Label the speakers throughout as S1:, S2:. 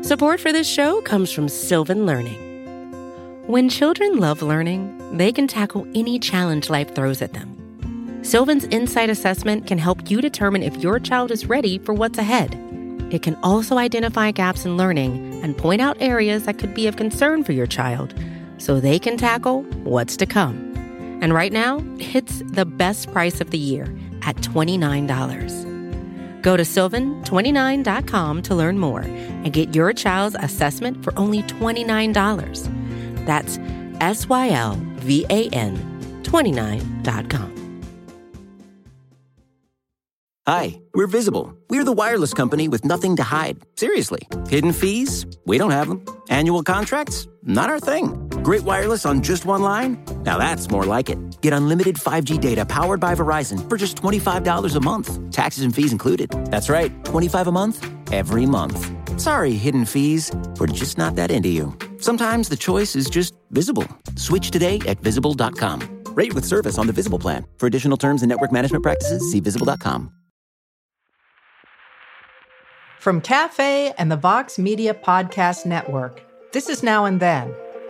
S1: Support for this show comes from Sylvan Learning. When children love learning, they can tackle any challenge life throws at them. Sylvan's Insight Assessment can help you determine if your child is ready for what's ahead. It can also identify gaps in learning and point out areas that could be of concern for your child so they can tackle what's to come. And right now, it's the best price of the year at $29. Go to sylvan29.com to learn more and get your child's assessment for only $29. That's SYLVAN 29.com.
S2: Hi, we're Visible. We're the wireless company with nothing to hide. Seriously. Hidden fees? We don't have them. Annual contracts? Not our thing. Great wireless on just one line? Now that's more like it. Get unlimited 5G data powered by Verizon for just $25 a month. Taxes and fees included. That's right, $25 a month, every month. Sorry, hidden fees. We're just not that into you. Sometimes the choice is just Visible. Switch today at Visible.com. Rate with service on the Visible plan. For additional terms and network management practices, see Visible.com.
S3: From Cafe and the Vox Media Podcast Network, this is Now and Then.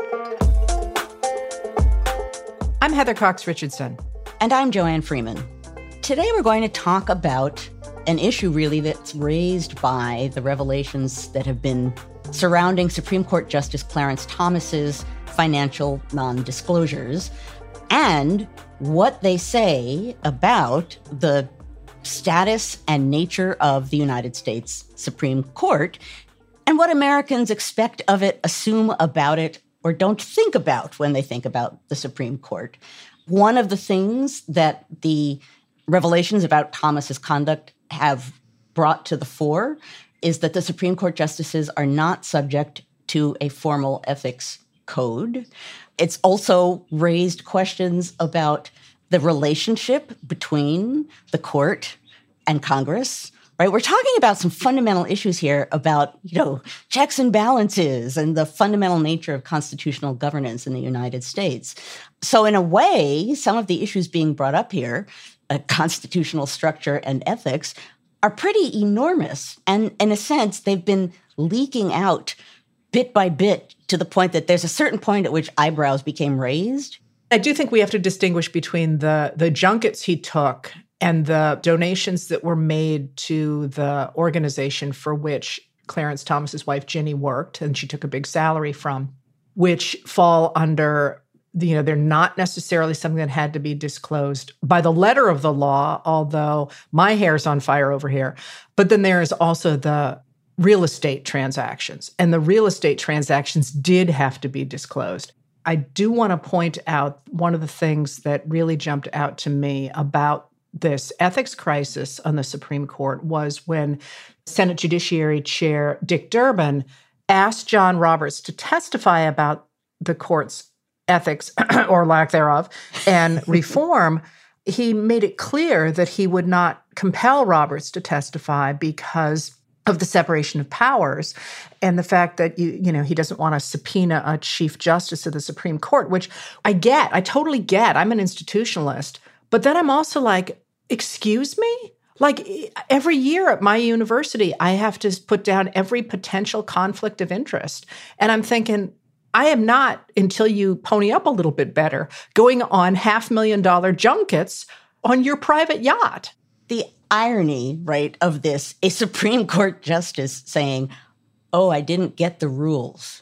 S3: I'm Heather Cox Richardson.
S4: And I'm Joanne Freeman. Today we're going to talk about an issue really that's raised by the revelations that have been surrounding Supreme Court Justice Clarence Thomas's financial non-disclosures and what they say about the status and nature of the United States Supreme Court and what Americans expect of it, assume about it, or don't think about when they think about the Supreme Court. One of the things that the revelations about Thomas's conduct have brought to the fore is that the Supreme Court justices are not subject to a formal ethics code. It's also raised questions about the relationship between the court and Congress, right? We're talking about some fundamental issues here about, checks and balances and the fundamental nature of constitutional governance in the United States. So in a way, some of the issues being brought up here, constitutional structure and ethics, are pretty enormous. And in a sense, they've been leaking out bit by bit to the point that there's a certain point at which eyebrows became raised.
S3: I do think we have to distinguish between the junkets he took and the donations that were made to the organization for which Clarence Thomas's wife, Ginny, worked, and she took a big salary from, which fall under, they're not necessarily something that had to be disclosed by the letter of the law, although my hair's on fire over here. But then there is also the real estate transactions, and the real estate transactions did have to be disclosed. I do want to point out one of the things that really jumped out to me about this ethics crisis on the Supreme Court was when Senate Judiciary Chair Dick Durbin asked John Roberts to testify about the court's ethics or lack thereof and reform. He made it clear that he would not compel Roberts to testify because of the separation of powers and the fact that, he doesn't want to subpoena a chief justice of the Supreme Court, which I totally get. I'm an institutionalist. But then I'm also like, excuse me? Like every year at my university, I have to put down every potential conflict of interest. And I'm thinking, I am not, until you pony up a little bit better, going on $500,000 junkets on your private yacht.
S4: The irony, right, of this, a Supreme Court justice saying, oh, I didn't get the rules.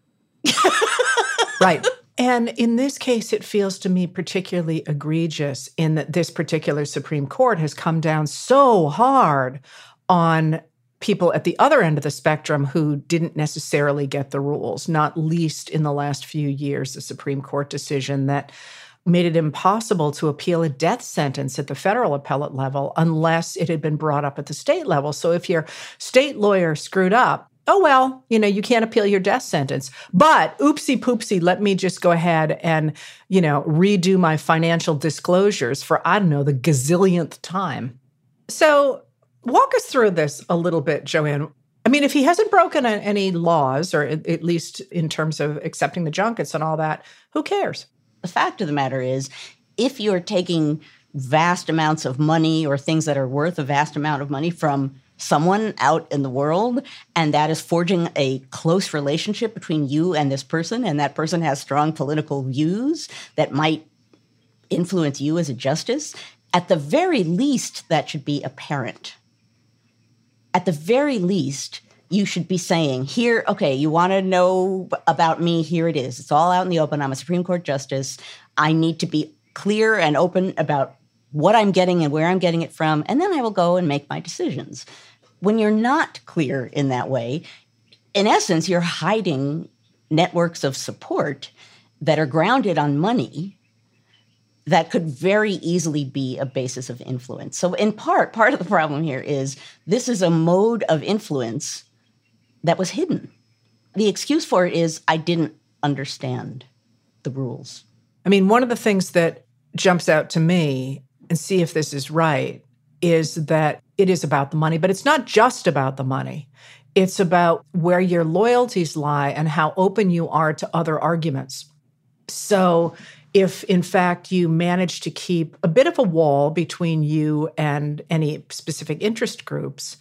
S3: Right. And in this case, it feels to me particularly egregious in that this particular Supreme Court has come down so hard on people at the other end of the spectrum who didn't necessarily get the rules, not least in the last few years, the Supreme Court decision that made it impossible to appeal a death sentence at the federal appellate level unless it had been brought up at the state level. So if your state lawyer screwed up, oh, well, you can't appeal your death sentence. But oopsie poopsie, let me just go ahead and, redo my financial disclosures for, the gazillionth time. So walk us through this a little bit, Joanne. I mean, if he hasn't broken any laws, or at least in terms of accepting the junkets and all that, who cares?
S4: The fact of the matter is, if you're taking vast amounts of money or things that are worth a vast amount of money from someone out in the world, and that is forging a close relationship between you and this person, and that person has strong political views that might influence you as a justice, at the very least, that should be apparent. At the very least, you should be saying, here, okay, you want to know about me, here it is. It's all out in the open. I'm a Supreme Court justice. I need to be clear and open about what I'm getting and where I'm getting it from, and then I will go and make my decisions. When you're not clear in that way, in essence, you're hiding networks of support that are grounded on money that could very easily be a basis of influence. So in part of the problem here is this is a mode of influence that was hidden. The excuse for it is I didn't understand the rules.
S3: I mean, one of the things that jumps out to me, and see if this is right, is that it is about the money, but it's not just about the money. It's about where your loyalties lie and how open you are to other arguments. So if, in fact, you manage to keep a bit of a wall between you and any specific interest groups,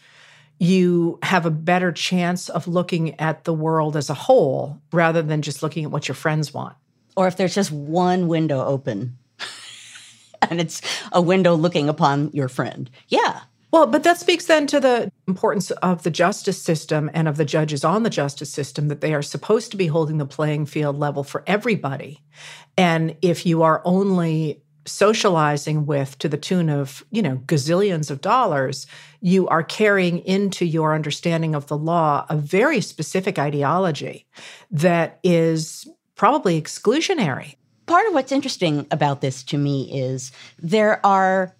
S3: you have a better chance of looking at the world as a whole rather than just looking at what your friends want.
S4: Or if there's just one window open and it's a window looking upon your friend. Yeah.
S3: Well, but that speaks then to the importance of the justice system and of the judges on the justice system, that they are supposed to be holding the playing field level for everybody. And if you are only socializing with to the tune of, gazillions of dollars, you are carrying into your understanding of the law a very specific ideology that is probably exclusionary.
S4: Part of what's interesting about this to me is there are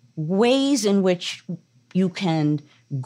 S4: ways in which you can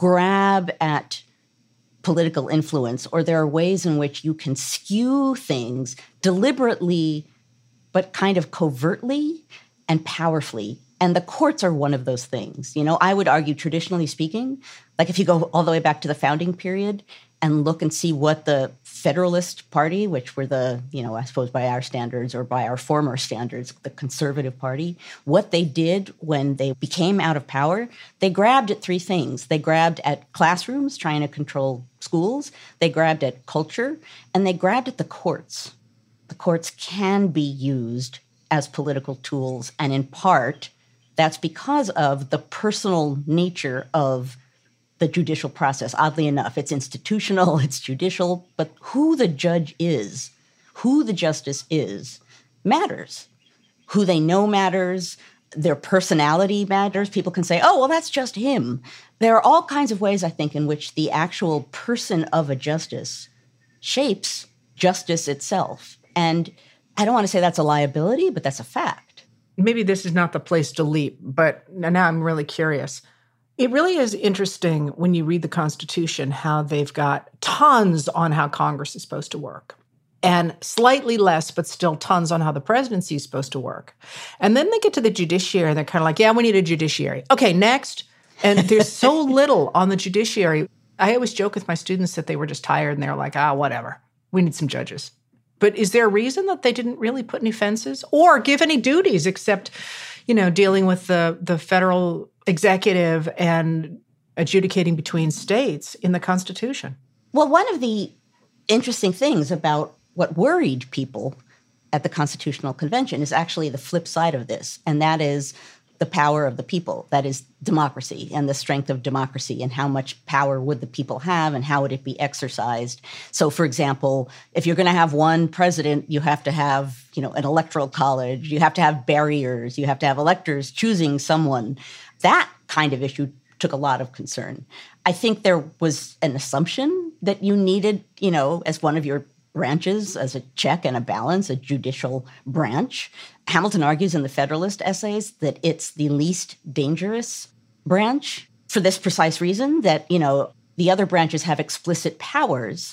S4: grab at political influence, or there are ways in which you can skew things deliberately, but kind of covertly and powerfully. And the courts are one of those things. I would argue, traditionally speaking, like if you go all the way back to the founding period and look and see what the Federalist Party, which were the, I suppose by our standards or by our former standards, the Conservative Party, what they did when they became out of power, they grabbed at three things. They grabbed at classrooms, trying to control schools. They grabbed at culture, and they grabbed at the courts. The courts can be used as political tools, and in part, that's because of the personal nature of the judicial process. Oddly enough, it's institutional, it's judicial, but who the judge is, who the justice is, matters. Who they know matters, their personality matters. People can say, oh, well, that's just him. There are all kinds of ways, I think, in which the actual person of a justice shapes justice itself. And I don't want to say that's a liability, but that's a fact.
S3: Maybe this is not the place to leap, but now I'm really curious. It really is interesting when you read the Constitution how they've got tons on how Congress is supposed to work, and slightly less, but still tons on how the presidency is supposed to work. And then they get to the judiciary and they're kind of like, yeah, we need a judiciary. Okay, next. And there's so little on the judiciary. I always joke with my students that they were just tired and they're like, whatever. We need some judges. But is there a reason that they didn't really put any fences or give any duties except, dealing with the federal executive and adjudicating between states in the Constitution?
S4: Well, one of the interesting things about what worried people at the Constitutional Convention is actually the flip side of this, and that is the power of the people. That is democracy and the strength of democracy, and how much power would the people have and how would it be exercised. So, for example, if you're going to have one president, you have to have, an electoral college. You have to have barriers. You have to have electors choosing someone. That kind of issue took a lot of concern. I think there was an assumption that you needed, as one of your branches, as a check and a balance, a judicial branch. Hamilton argues in the Federalist essays that it's the least dangerous branch for this precise reason, that, the other branches have explicit powers.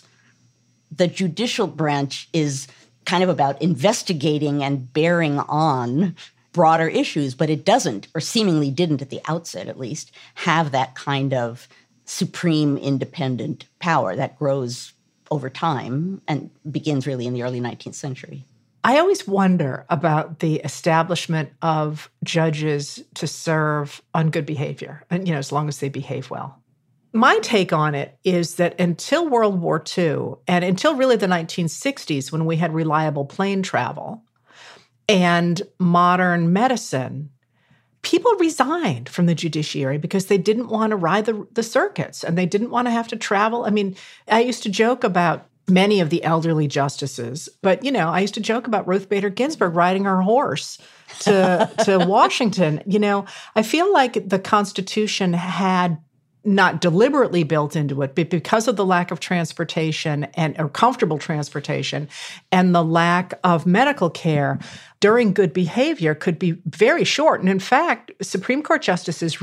S4: The judicial branch is kind of about investigating and bearing on broader issues, but it doesn't, or seemingly didn't at the outset at least, have that kind of supreme independent power that grows over time and begins really in the early 19th century.
S3: I always wonder about the establishment of judges to serve on good behavior, and as long as they behave well. My take on it is that until World War II, and until really the 1960s, when we had reliable plane travel and modern medicine, people resigned from the judiciary because they didn't want to ride the circuits and they didn't want to have to travel. I mean, I used to joke about many of the elderly justices, but, I used to joke about Ruth Bader Ginsburg riding her horse to Washington. I feel like the Constitution had not deliberately built into it, but because of the lack of transportation or comfortable transportation and the lack of medical care during good behavior could be very short. And in fact, Supreme Court justices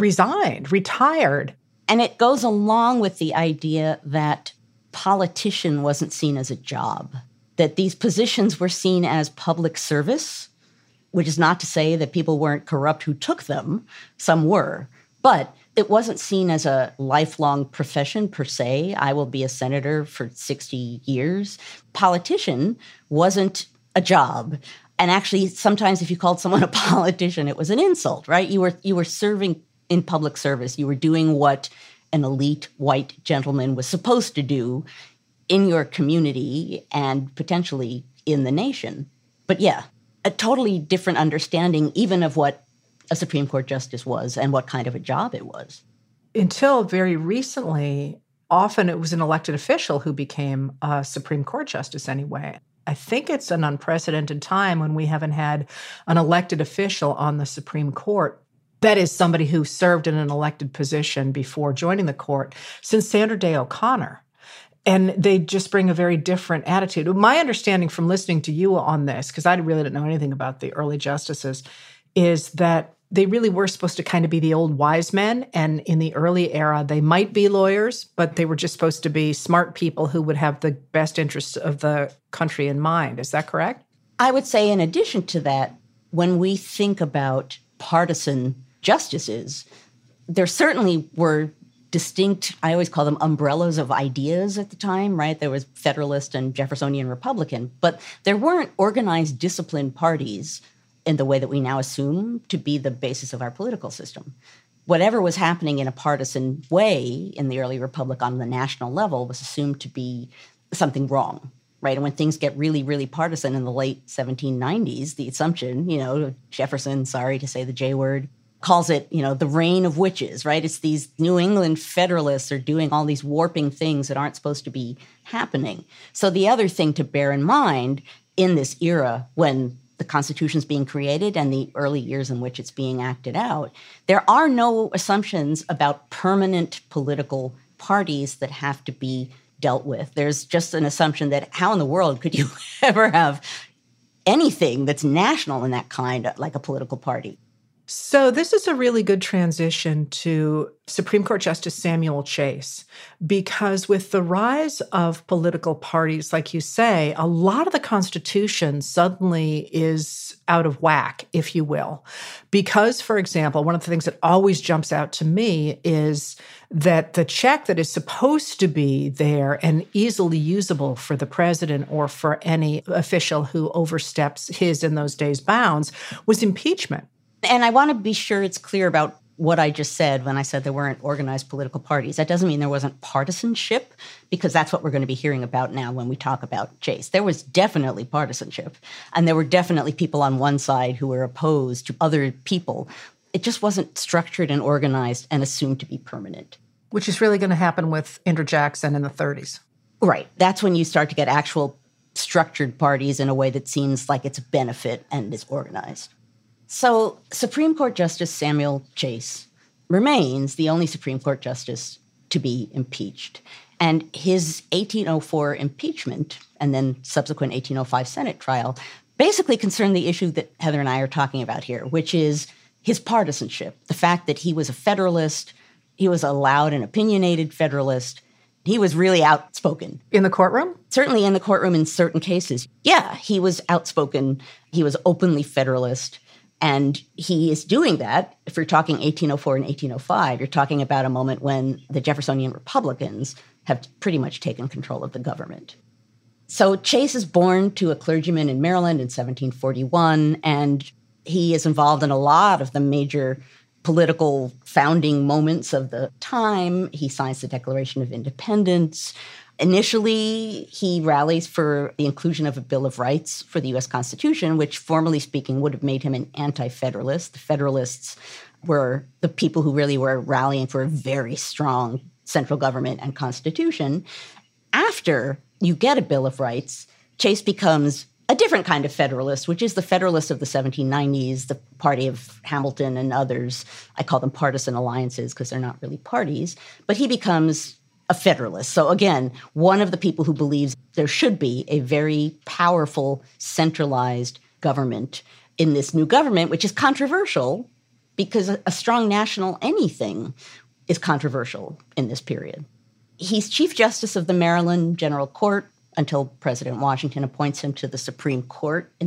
S3: retired.
S4: And it goes along with the idea that politician wasn't seen as a job, that these positions were seen as public service, which is not to say that people weren't corrupt who took them. Some were. But it wasn't seen as a lifelong profession per se. I will be a senator for 60 years. Politician wasn't a job. And actually, sometimes if you called someone a politician, it was an insult, right? You were serving in public service. You were doing what an elite white gentleman was supposed to do in your community and potentially in the nation. But yeah, a totally different understanding even of what a Supreme Court justice was and what kind of a job it was.
S3: Until very recently, often it was an elected official who became a Supreme Court justice anyway. I think it's an unprecedented time when we haven't had an elected official on the Supreme Court. That is somebody who served in an elected position before joining the court since Sandra Day O'Connor. And they just bring a very different attitude. My understanding from listening to you on this, because I really didn't know anything about the early justices, is that they really were supposed to kind of be the old wise men. And in the early era, they might be lawyers, but they were just supposed to be smart people who would have the best interests of the country in mind. Is that correct?
S4: I would say in addition to that, when we think about partisan justices, there certainly were distinct, I always call them umbrellas of ideas at the time, right? There was Federalist and Jeffersonian Republican, but there weren't organized disciplined parties in the way that we now assume to be the basis of our political system. Whatever was happening in a partisan way in the early republic on the national level was assumed to be something wrong, right? And when things get really, really partisan in the late 1790s, the assumption, Jefferson, sorry to say the J word, calls it, the reign of witches, right? It's these New England Federalists are doing all these warping things that aren't supposed to be happening. So the other thing to bear in mind in this era when the Constitution's being created and the early years in which it's being acted out, there are no assumptions about permanent political parties that have to be dealt with. There's just an assumption that how in the world could you ever have anything that's national in that kind, like a political party?
S3: So this is a really good transition to Supreme Court Justice Samuel Chase, because with the rise of political parties, like you say, a lot of the Constitution suddenly is out of whack, if you will. Because, for example, one of the things that always jumps out to me is that the check that is supposed to be there and easily usable for the president or for any official who oversteps his, in those days, bounds was impeachment.
S4: And I want to be sure it's clear about what I just said when I said there weren't organized political parties. That doesn't mean there wasn't partisanship, because that's what we're going to be hearing about now when we talk about Chase. There was definitely partisanship, and there were definitely people on one side who were opposed to other people. It just wasn't structured and organized and assumed to be permanent.
S3: Which is really going to happen with Andrew Jackson in the 30s.
S4: Right. That's when you start to get actual structured parties in a way that seems like it's a benefit and is organized. So Supreme Court Justice Samuel Chase remains the only Supreme Court justice to be impeached. And his 1804 impeachment and then subsequent 1805 Senate trial basically concerned the issue that Heather and I are talking about here, which is his partisanship, the fact that he was a Federalist, he was a loud and opinionated Federalist. He was really outspoken.
S3: In the courtroom?
S4: Certainly in the courtroom in certain cases. Yeah, he was outspoken. He was openly Federalist. And he is doing that. If you're talking 1804 and 1805, you're talking about a moment when the Jeffersonian Republicans have pretty much taken control of the government. So Chase is born to a clergyman in Maryland in 1741, and he is involved in a lot of the major political founding moments of the time. He signs the Declaration of Independence. Initially, he rallies for the inclusion of a Bill of Rights for the U.S. Constitution, which, formally speaking, would have made him an anti-federalist. The Federalists were the people who really were rallying for a very strong central government and constitution. After you get a Bill of Rights, Chase becomes a different kind of Federalist, which is the Federalist of the 1790s, the party of Hamilton and others. I call them partisan alliances because they're not really parties. But he becomes a Federalist. So again, one of the people who believes there should be a very powerful, centralized government in this new government, which is controversial because a strong national anything is controversial in this period. He's Chief Justice of the Maryland General Court until President Washington appoints him to the Supreme Court in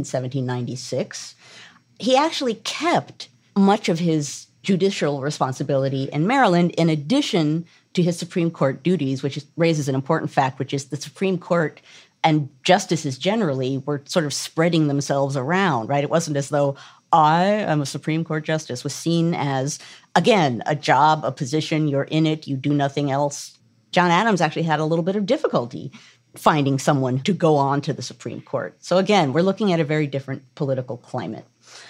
S4: 1796. He actually kept much of his judicial responsibility in Maryland in addition to his Supreme Court duties, which raises an important fact, which is the Supreme Court and justices generally were sort of spreading themselves around, right? It wasn't as though I am a Supreme Court justice was seen as, again, a job, a position, you're in it, you do nothing else. John Adams actually had a little bit of difficulty finding someone to go on to the Supreme Court. So again, we're looking at a very different political climate.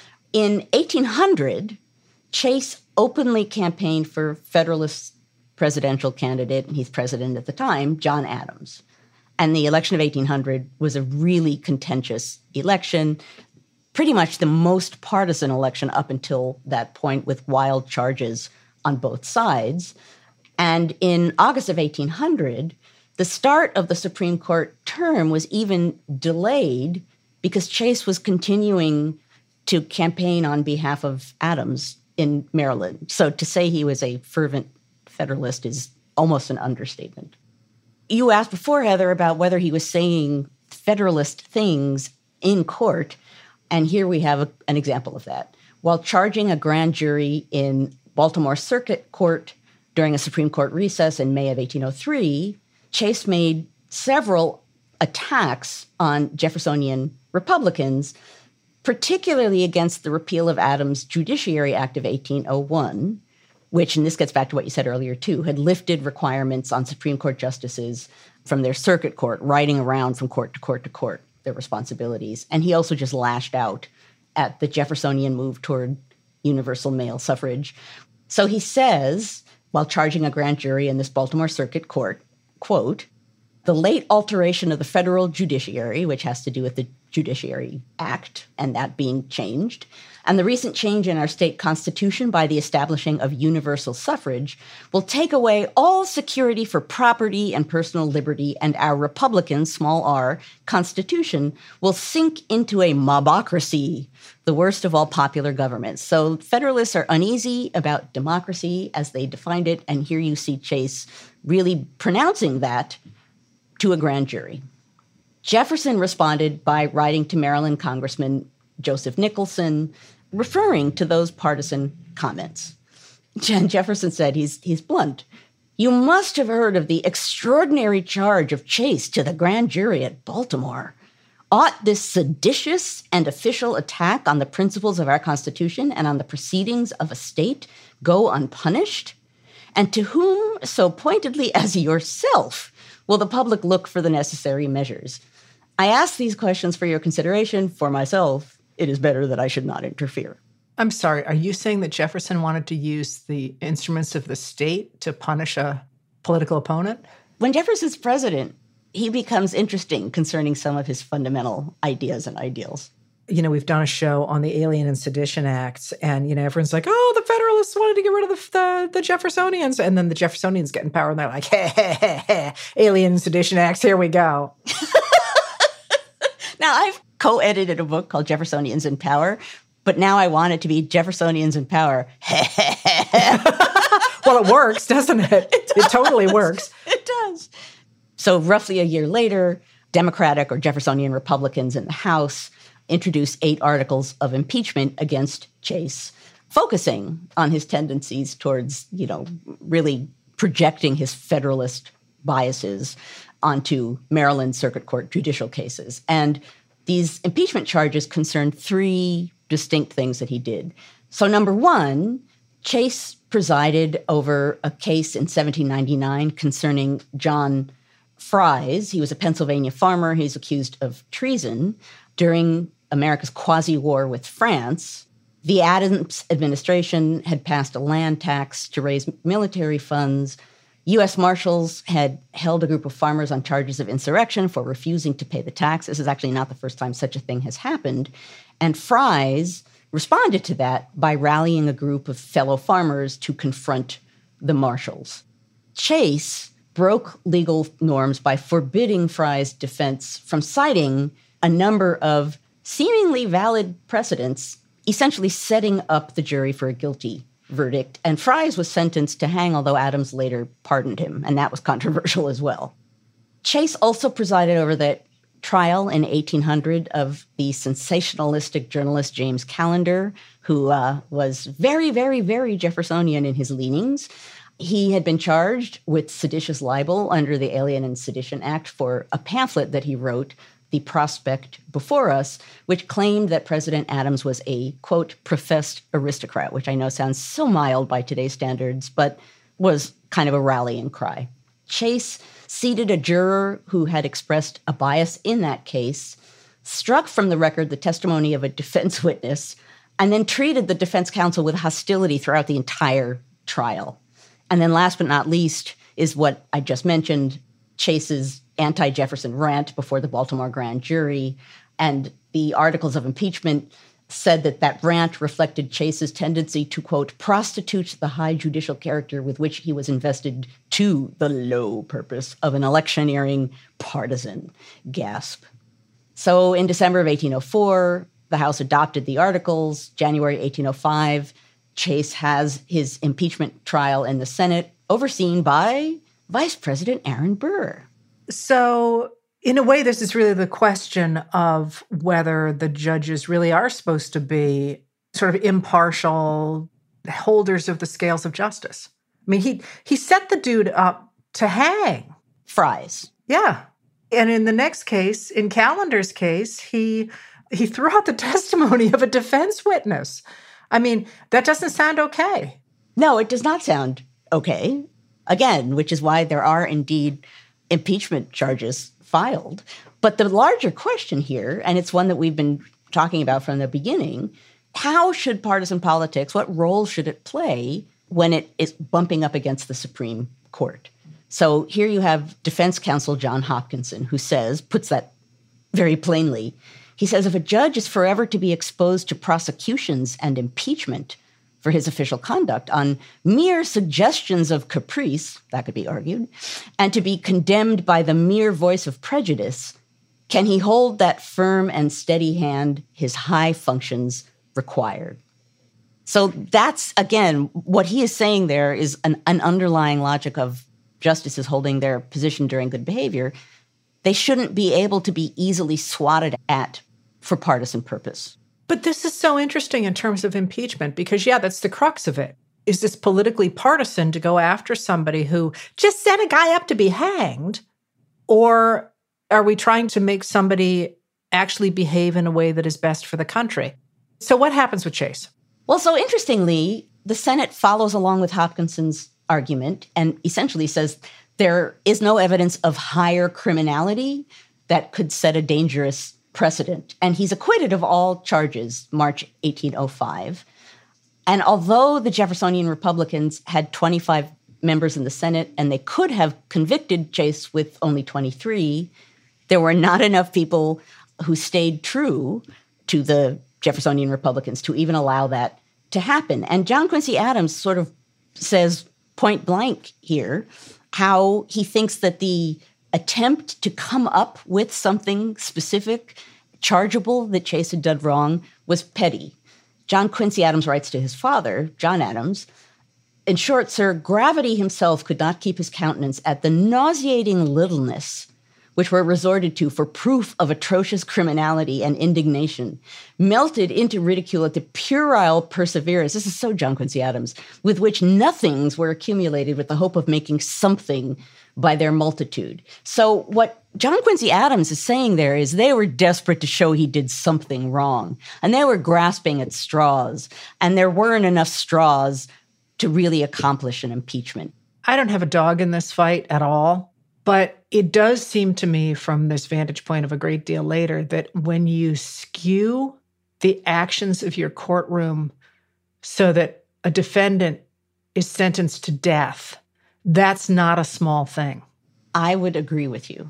S4: In 1800, Chase openly campaigned for Federalist presidential candidate, and he's president at the time, John Adams. And the election of 1800 was a really contentious election, pretty much the most partisan election up until that point, with wild charges on both sides. And in August of 1800, the start of the Supreme Court term was even delayed because Chase was continuing to campaign on behalf of Adams in Maryland. So to say he was a fervent Federalist is almost an understatement. You asked before, Heather, about whether he was saying Federalist things in court, and here we have an example of that. While charging a grand jury in Baltimore Circuit Court during a Supreme Court recess in May of 1803, Chase made several attacks on Jeffersonian Republicans, particularly against the repeal of Adams' Judiciary Act of 1801, which, and this gets back to what you said earlier too, had lifted requirements on Supreme Court justices from their circuit court, riding around from court to court to court, their responsibilities. And he also just lashed out at the Jeffersonian move toward universal male suffrage. So he says, while charging a grand jury in this Baltimore Circuit Court, quote, "The late alteration of the federal judiciary," which has to do with the Judiciary Act and that being changed, "and the recent change in our state constitution by the establishing of universal suffrage will take away all security for property and personal liberty, and our Republican, small r, constitution will sink into a mobocracy, the worst of all popular governments." So Federalists are uneasy about democracy as they defined it, and here you see Chase really pronouncing that to a grand jury. Jefferson responded by writing to Maryland Congressman Joseph Nicholson, referring to those partisan comments. And Jefferson said, he's blunt, "You must have heard of the extraordinary charge of Chase to the grand jury at Baltimore. Ought this seditious and official attack on the principles of our Constitution and on the proceedings of a state go unpunished? And to whom, so pointedly as yourself, will the public look for the necessary measures? I ask these questions for your consideration. For myself, it is better that I should not interfere."
S3: I'm sorry, are you saying that Jefferson wanted to use the instruments of the state to punish a political opponent?
S4: When Jefferson's president, he becomes interesting concerning some of his fundamental ideas and ideals.
S3: You know, we've done a show on the Alien and Sedition Acts, and, you know, everyone's like, oh, the Federalists wanted to get rid of the Jeffersonians. And then the Jeffersonians get in power, and they're like, hey, Alien and Sedition Acts, here we go.
S4: Now, I've co-edited a book called Jeffersonians in Power, but now I want it to be Jeffersonians in Power.
S3: Well, it works, doesn't it? It totally works.
S4: It does. So roughly a year later, Democratic or Jeffersonian Republicans in the House introduced 8 articles of impeachment against Chase, focusing on his tendencies towards, you know, really projecting his Federalist biases onto Maryland Circuit Court judicial cases. And these impeachment charges concerned 3 distinct things that he did. So number one, Chase presided over a case in 1799 concerning John Fries. He was a Pennsylvania farmer. He's accused of treason. During America's quasi-war with France, the Adams administration had passed a land tax to raise military funds. U.S. Marshals had held a group of farmers on charges of insurrection for refusing to pay the tax. This is actually not the first time such a thing has happened. And Fries responded to that by rallying a group of fellow farmers to confront the Marshals. Chase broke legal norms by forbidding Fries' defense from citing a number of seemingly valid precedents, essentially setting up the jury for a guilty verdict. And Fries was sentenced to hang, although Adams later pardoned him, and that was controversial as well. Chase also presided over the trial in 1800 of the sensationalistic journalist James Callender, who was very, very, very Jeffersonian in his leanings. He had been charged with seditious libel under the Alien and Sedition Act for a pamphlet that he wrote, The Prospect Before Us, which claimed that President Adams was a, quote, professed aristocrat, which I know sounds so mild by today's standards, but was kind of a rallying cry. Chase seated a juror who had expressed a bias in that case, struck from the record the testimony of a defense witness, and then treated the defense counsel with hostility throughout the entire trial. And then last but not least is what I just mentioned, Chase's anti-Jefferson rant before the Baltimore grand jury. And the articles of impeachment said that that rant reflected Chase's tendency to, quote, prostitute the high judicial character with which he was invested to the low purpose of an electioneering partisan. Gasp. So in December of 1804, the House adopted the articles. January 1805, Chase has his impeachment trial in the Senate, overseen by Vice President Aaron Burr.
S3: So in a way, this is really the question of whether the judges really are supposed to be sort of impartial holders of the scales of justice. I mean, he set the dude up to hang.
S4: Fries.
S3: Yeah. And in the next case, in Callender's case, he threw out the testimony of a defense witness. I mean, that doesn't sound okay.
S4: No, it does not sound okay. Again, which is why there are indeed impeachment charges filed. But the larger question here, and it's one that we've been talking about from the beginning, how should partisan politics, what role should it play when it is bumping up against the Supreme Court? So here you have defense counsel John Hopkinson, who puts that very plainly. He says, if a judge is forever to be exposed to prosecutions and impeachment for his official conduct on mere suggestions of caprice, that could be argued, and to be condemned by the mere voice of prejudice, can he hold that firm and steady hand his high functions required? So that's, again, what he is saying there is an underlying logic of justices holding their position during good behavior. They shouldn't be able to be easily swatted at for partisan purpose.
S3: But this is so interesting in terms of impeachment because, yeah, that's the crux of it. Is this politically partisan to go after somebody who just set a guy up to be hanged? Or are we trying to make somebody actually behave in a way that is best for the country? So what happens with Chase?
S4: Well, so interestingly, the Senate follows along with Hopkinson's argument and essentially says there is no evidence of higher criminality that could set a dangerous precedent. And he's acquitted of all charges, March 1805. And although the Jeffersonian Republicans had 25 members in the Senate and they could have convicted Chase with only 23, there were not enough people who stayed true to the Jeffersonian Republicans to even allow that to happen. And John Quincy Adams sort of says point blank here how he thinks that the attempt to come up with something specific, chargeable that Chase had done wrong was petty. John Quincy Adams writes to his father, John Adams, in short, sir, gravity himself could not keep his countenance at the nauseating littleness which were resorted to for proof of atrocious criminality and indignation, melted into ridicule at the puerile perseverance, this is so John Quincy Adams, with which nothings were accumulated with the hope of making something by their multitude. So what John Quincy Adams is saying there is they were desperate to show he did something wrong, and they were grasping at straws, and there weren't enough straws to really accomplish an impeachment.
S3: I don't have a dog in this fight at all, but it does seem to me from this vantage point of a great deal later that when you skew the actions of your courtroom so that a defendant is sentenced to death, that's not a small thing.
S4: I would agree with you.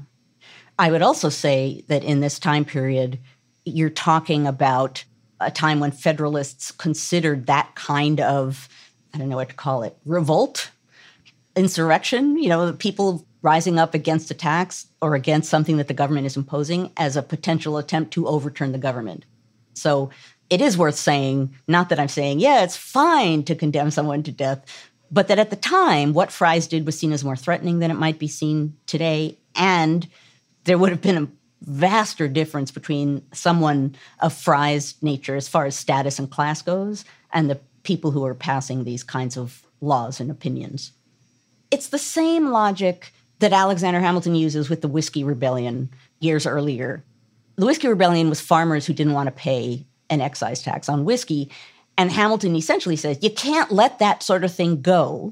S4: I would also say that in this time period, you're talking about a time when Federalists considered that kind of, I don't know what to call it, revolt, insurrection, people rising up against a tax or against something that the government is imposing as a potential attempt to overturn the government. So it is worth saying, not that I'm saying, it's fine to condemn someone to death, but that at the time, what Fries did was seen as more threatening than it might be seen today. And there would have been a vaster difference between someone of Fries' nature as far as status and class goes and the people who are passing these kinds of laws and opinions. It's the same logic that Alexander Hamilton uses with the Whiskey Rebellion years earlier. The Whiskey Rebellion was farmers who didn't want to pay an excise tax on whiskey. And Hamilton essentially says, you can't let that sort of thing go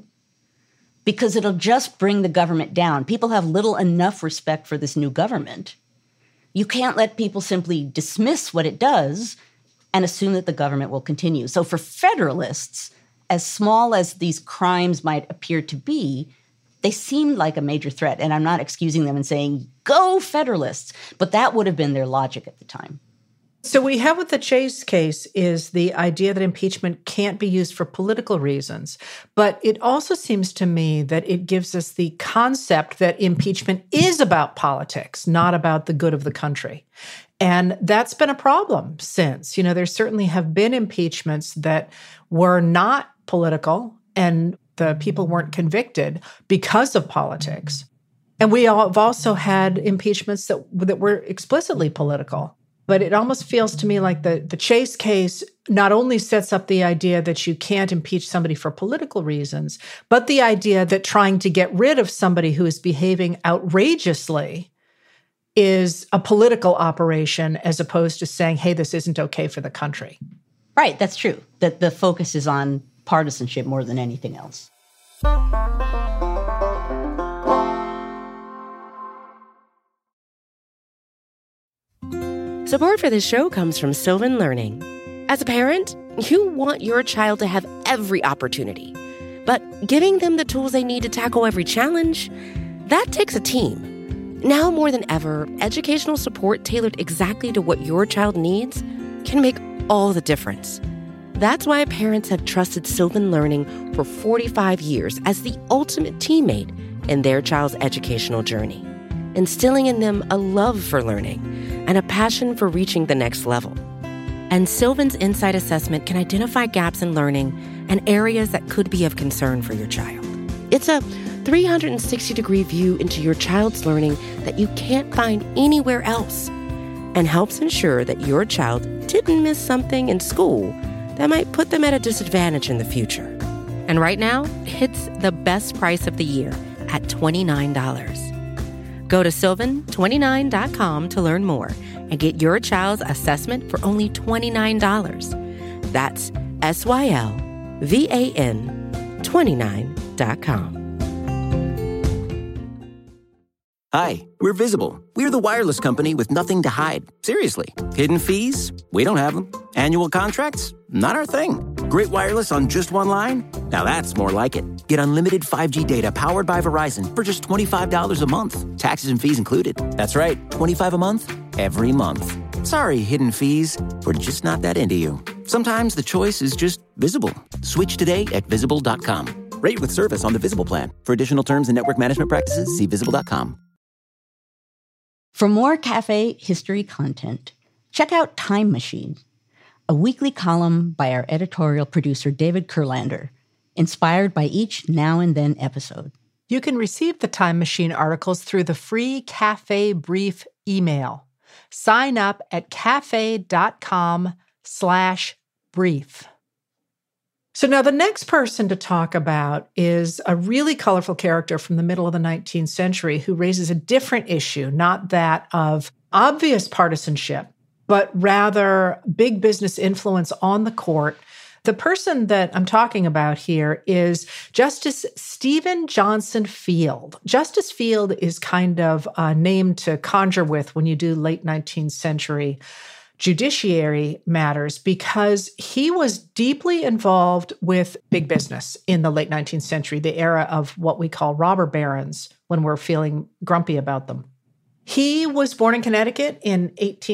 S4: because it'll just bring the government down. People have little enough respect for this new government. You can't let people simply dismiss what it does and assume that the government will continue. So for Federalists, as small as these crimes might appear to be, they seemed like a major threat. And I'm not excusing them and saying, go Federalists, but that would have been their logic at the time.
S3: So what we have with the Chase case is the idea that impeachment can't be used for political reasons. But it also seems to me that it gives us the concept that impeachment is about politics, not about the good of the country. And that's been a problem since. There certainly have been impeachments that were not political and the people weren't convicted because of politics. And we have also had impeachments that were explicitly political. But it almost feels to me like the Chase case not only sets up the idea that you can't impeach somebody for political reasons, but the idea that trying to get rid of somebody who is behaving outrageously is a political operation as opposed to saying, hey, this isn't okay for the country.
S4: Right, that's true. That the focus is on partisanship more than anything else.
S1: Support for this show comes from Sylvan Learning. As a parent, you want your child to have every opportunity, but giving them the tools they need to tackle every challenge, that takes a team. Now more than ever, educational support tailored exactly to what your child needs can make all the difference. That's why parents have trusted Sylvan Learning for 45 years as the ultimate teammate in their child's educational journey, instilling in them a love for learning and a passion for reaching the next level. And Sylvan's Insight Assessment can identify gaps in learning and areas that could be of concern for your child. It's a 360-degree view into your child's learning that you can't find anywhere else and helps ensure that your child didn't miss something in school that might put them at a disadvantage in the future. And right now, it's the best price of the year at $29. Go to sylvan29.com to learn more and get your child's assessment for only $29. That's SYLVAN29.com.
S2: Hi, we're Visible. We're the wireless company with nothing to hide. Seriously. Hidden fees? We don't have them. Annual contracts? Not our thing. Great wireless on just one line? Now that's more like it. Get unlimited 5G data powered by Verizon for just $25 a month. Taxes and fees included. That's right, $25 a month, every month. Sorry, hidden fees. We're just not that into you. Sometimes the choice is just Visible. Switch today at Visible.com. Rate with service on the Visible plan. For additional terms and network management practices, see Visible.com.
S4: For more Cafe history content, check out Time Machine, a weekly column by our editorial producer David Kurlander, inspired by each Now and Then episode.
S3: You can receive the Time Machine articles through the free Cafe Brief email. Sign up at cafe.com/brief. So now the next person to talk about is a really colorful character from the middle of the 19th century who raises a different issue, not that of obvious partisanship, but rather big business influence on the court The person that I'm talking about here is Justice Stephen Johnson Field. Justice Field is kind of a name to conjure with when you do late 19th century judiciary matters, because he was deeply involved with big business in the late 19th century, the era of what we call robber barons when we're feeling grumpy about them. He was born in Connecticut in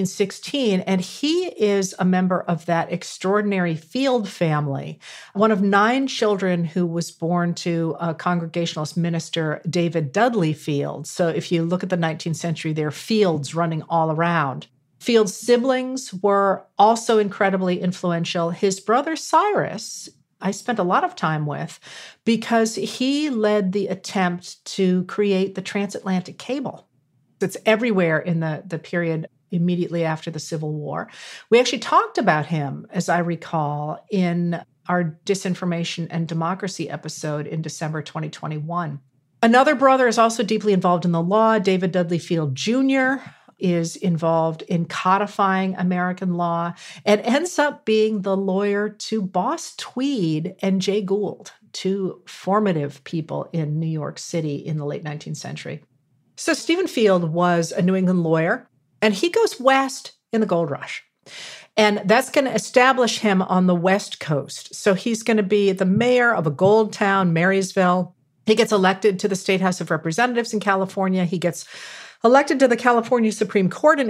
S3: 1816, and he is a member of that extraordinary Field family, one of 9 children who was born to a Congregationalist minister, David Dudley Field. So if you look at the 19th century, there are Fields running all around. Field's siblings were also incredibly influential. His brother Cyrus, I spent a lot of time with, because he led the attempt to create the transatlantic cable. It's everywhere in the period immediately after the Civil War. We actually talked about him, as I recall, in our Disinformation and Democracy episode in December 2021. Another brother is also deeply involved in the law. David Dudley Field Jr. is involved in codifying American law and ends up being the lawyer to Boss Tweed and Jay Gould, 2 formative people in New York City in the late 19th century. So Stephen Field was a New England lawyer, and he goes west in the gold rush. And that's going to establish him on the West Coast. So he's going to be the mayor of a gold town, Marysville. He gets elected to the State House of Representatives in California. He gets elected to the California Supreme Court in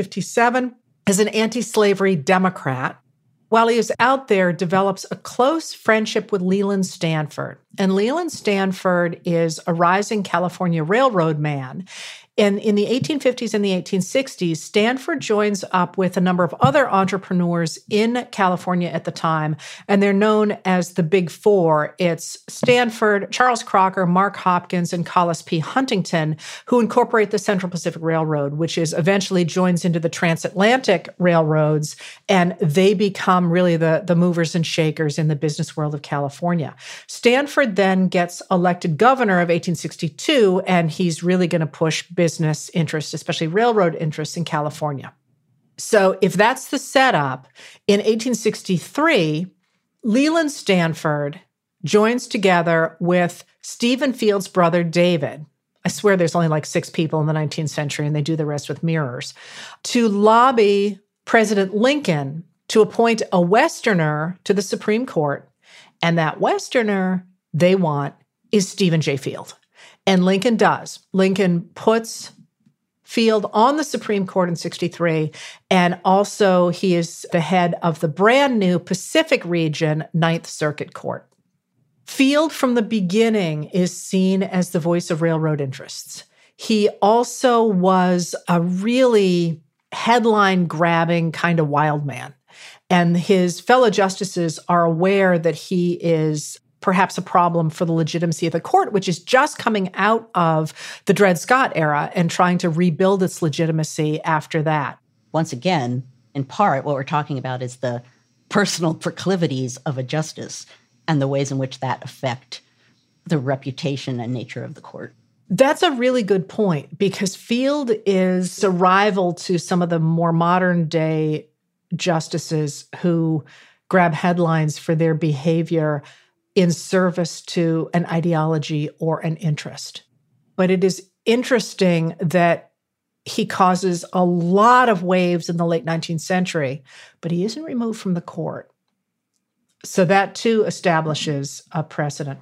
S3: 1857 as an anti-slavery Democrat. While he is out there, develops a close friendship with Leland Stanford. And Leland Stanford is a rising California railroad man. And in the 1850s and the 1860s, Stanford joins up with a number of other entrepreneurs in California at the time, and they're known as the Big Four. It's Stanford, Charles Crocker, Mark Hopkins, and Collis P. Huntington, who incorporate the Central Pacific Railroad, which is eventually joins into the transatlantic railroads, and they become really the movers and shakers in the business world of California. Stanford then gets elected governor of 1862, and he's really going to push business interests, especially railroad interests in California. So if that's the setup, in 1863, Leland Stanford joins together with Stephen Field's brother, David. I swear there's only like 6 people in the 19th century, and they do the rest with mirrors, to lobby President Lincoln to appoint a Westerner to the Supreme Court. And that Westerner they want is Stephen J. Field. And Lincoln does. Lincoln puts Field on the Supreme Court in 1963, and also he is the head of the brand new Pacific Region Ninth Circuit Court. Field, from the beginning, is seen as the voice of railroad interests. He also was a really headline-grabbing kind of wild man, and his fellow justices are aware that he is perhaps a problem for the legitimacy of the court, which is just coming out of the Dred Scott era and trying to rebuild its legitimacy after that.
S4: Once again, in part, what we're talking about is the personal proclivities of a justice and the ways in which that affect the reputation and nature of the court.
S3: That's a really good point, because Field is a rival to some of the more modern day justices who grab headlines for their behavior in service to an ideology or an interest. But it is interesting that he causes a lot of waves in the late 19th century, but he isn't removed from the court. So that too establishes a precedent.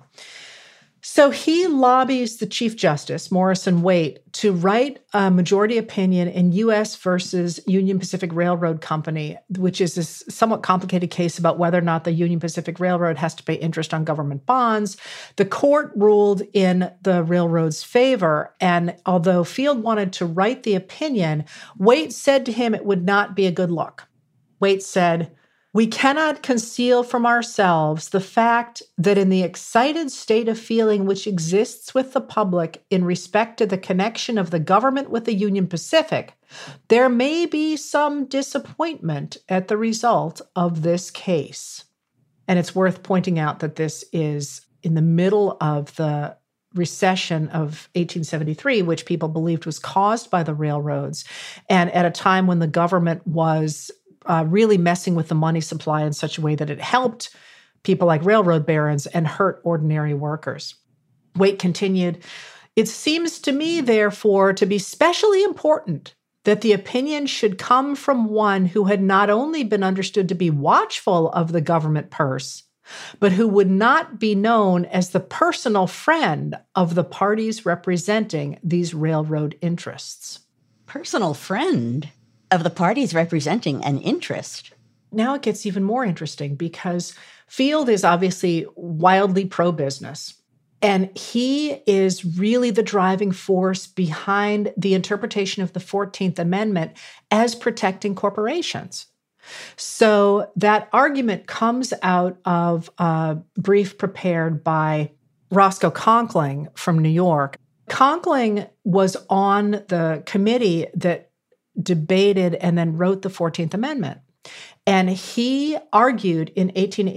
S3: So he lobbies the Chief Justice, Morrison Waite, to write a majority opinion in U.S. versus Union Pacific Railroad Company, which is a somewhat complicated case about whether or not the Union Pacific Railroad has to pay interest on government bonds. The court ruled in the railroad's favor, and although Field wanted to write the opinion, Waite said to him it would not be a good look. Waite said, "We cannot conceal from ourselves the fact that in the excited state of feeling which exists with the public in respect to the connection of the government with the Union Pacific, there may be some disappointment at the result of this case." And it's worth pointing out that this is in the middle of the recession of 1873, which people believed was caused by the railroads, and at a time when the government was really messing with the money supply in such a way that it helped people like railroad barons and hurt ordinary workers. Waite continued, "It seems to me, therefore, to be specially important that the opinion should come from one who had not only been understood to be watchful of the government purse, but who would not be known as the personal friend of the parties representing these railroad interests."
S4: Personal friend of the parties representing an interest.
S3: Now it gets even more interesting because Field is obviously wildly pro-business. And he is really the driving force behind the interpretation of the 14th Amendment as protecting corporations. So that argument comes out of a brief prepared by Roscoe Conkling from New York. Conkling was on the committee that debated and then wrote the 14th Amendment. And he argued in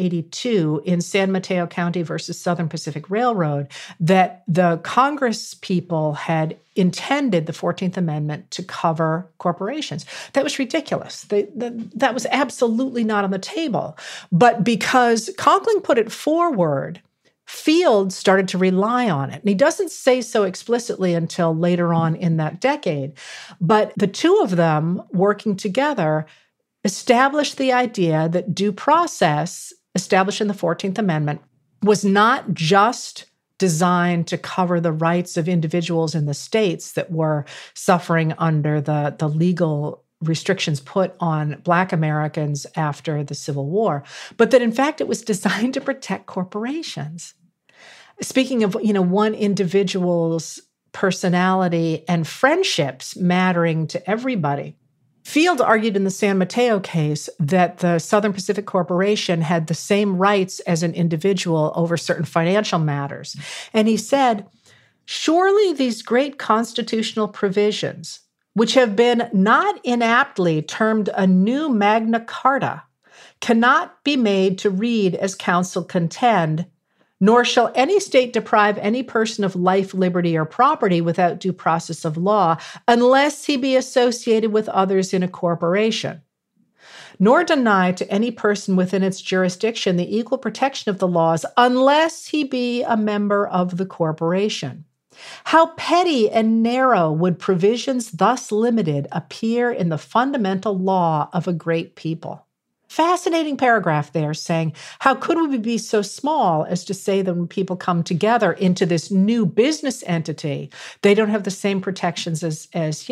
S3: 1882 in San Mateo County versus Southern Pacific Railroad that the Congress people had intended the 14th Amendment to cover corporations. That was ridiculous. That was absolutely not on the table. But because Conkling put it forward, Field started to rely on it. And he doesn't say so explicitly until later on in that decade. But the two of them working together established the idea that due process, established in the 14th Amendment, was not just designed to cover the rights of individuals in the states that were suffering under the legal restrictions put on Black Americans after the Civil War, but that in fact it was designed to protect corporations. Speaking of, one individual's personality and friendships mattering to everybody, Field argued in the San Mateo case that the Southern Pacific Corporation had the same rights as an individual over certain financial matters. And he said, "Surely these great constitutional provisions, which have been not inaptly termed a new Magna Carta, cannot be made to read as counsel contend, nor shall any state deprive any person of life, liberty, or property without due process of law, unless he be associated with others in a corporation, nor deny to any person within its jurisdiction the equal protection of the laws, unless he be a member of the corporation. How petty and narrow would provisions thus limited appear in the fundamental law of a great people." Fascinating paragraph there saying, how could we be so small as to say that when people come together into this new business entity, they don't have the same protections as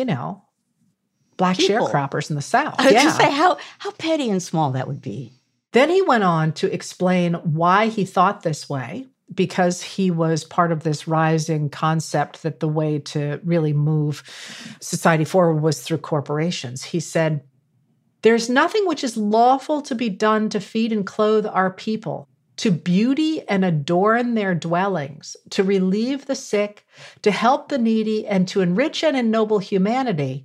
S3: Black
S4: people.
S3: sharecroppers in the South?
S4: I was going to say, how petty and small that would be.
S3: Then he went on to explain why he thought this way, because he was part of this rising concept that the way to really move society forward was through corporations. He said, "There's nothing which is lawful to be done to feed and clothe our people, to beauty and adorn their dwellings, to relieve the sick, to help the needy, and to enrich and ennoble humanity."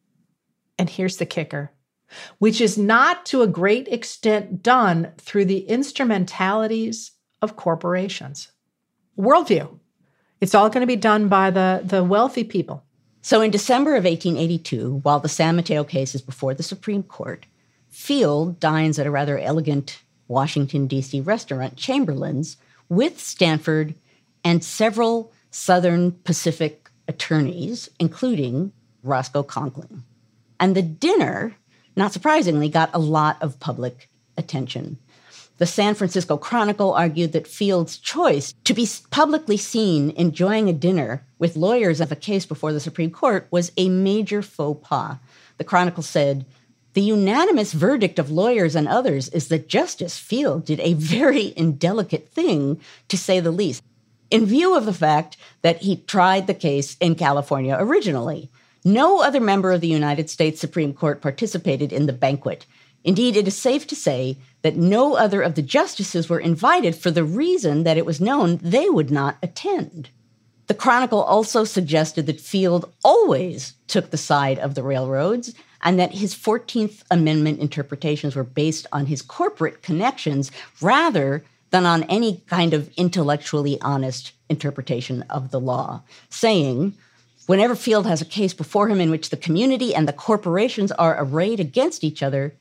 S3: And here's the kicker, "which is not to a great extent done through the instrumentalities of corporations." Worldview. It's all going to be done by the wealthy people.
S4: So in December of 1882, while the San Mateo case is before the Supreme Court, Field dines at a rather elegant Washington, D.C. restaurant, Chamberlain's, with Stanford and several Southern Pacific attorneys, including Roscoe Conkling. And the dinner, not surprisingly, got a lot of public attention. The San Francisco Chronicle argued that Field's choice to be publicly seen enjoying a dinner with lawyers of a case before the Supreme Court was a major faux pas. The Chronicle said, "The unanimous verdict of lawyers and others is that Justice Field did a very indelicate thing, to say the least, in view of the fact that he tried the case in California originally. No other member of the United States Supreme Court participated in the banquet. Indeed, it is safe to say that no other of the justices were invited for the reason that it was known they would not attend." The Chronicle also suggested that Field always took the side of the railroads and that his 14th Amendment interpretations were based on his corporate connections rather than on any kind of intellectually honest interpretation of the law, saying, "Whenever Field has a case before him in which the community and the corporations are arrayed against each other,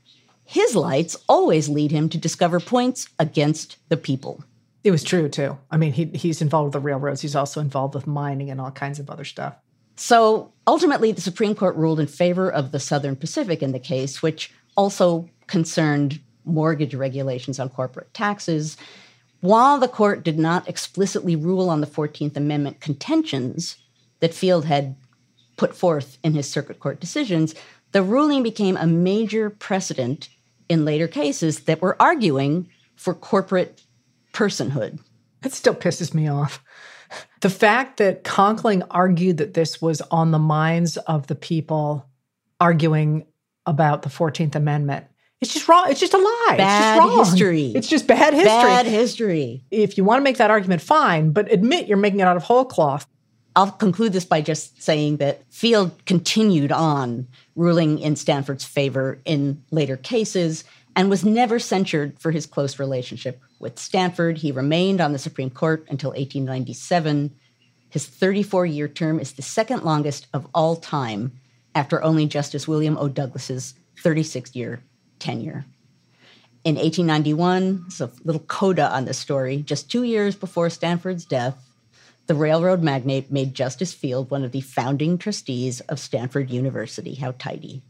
S4: his lights always lead him to discover points against the people.
S3: It was true, too. I mean, he's involved with the railroads. He's also involved with mining and all kinds of other stuff.
S4: So ultimately, the Supreme Court ruled in favor of the Southern Pacific in the case, which also concerned mortgage regulations on corporate taxes. While the court did not explicitly rule on the 14th Amendment contentions that Field had put forth in his circuit court decisions, the ruling became a major precedent in later cases that were arguing for corporate personhood.
S3: It still pisses me off. The fact that Conkling argued that this was on the minds of the people arguing about the 14th Amendment, it's just wrong. It's just a lie.
S4: Bad
S3: it's just wrong.
S4: History.
S3: It's just bad history.
S4: Bad history.
S3: If you want to make that argument, fine, but admit you're making it out of whole cloth.
S4: I'll conclude this by just saying that Field continued on ruling in Stanford's favor in later cases and was never censured for his close relationship with Stanford. He remained on the Supreme Court until 1897. His 34-year term is the second longest of all time, after only Justice William O. Douglas's 36-year tenure. In 1891, there's a little coda on this story, just 2 years before Stanford's death, the railroad magnate made Justice Field one of the founding trustees of Stanford University. How tidy.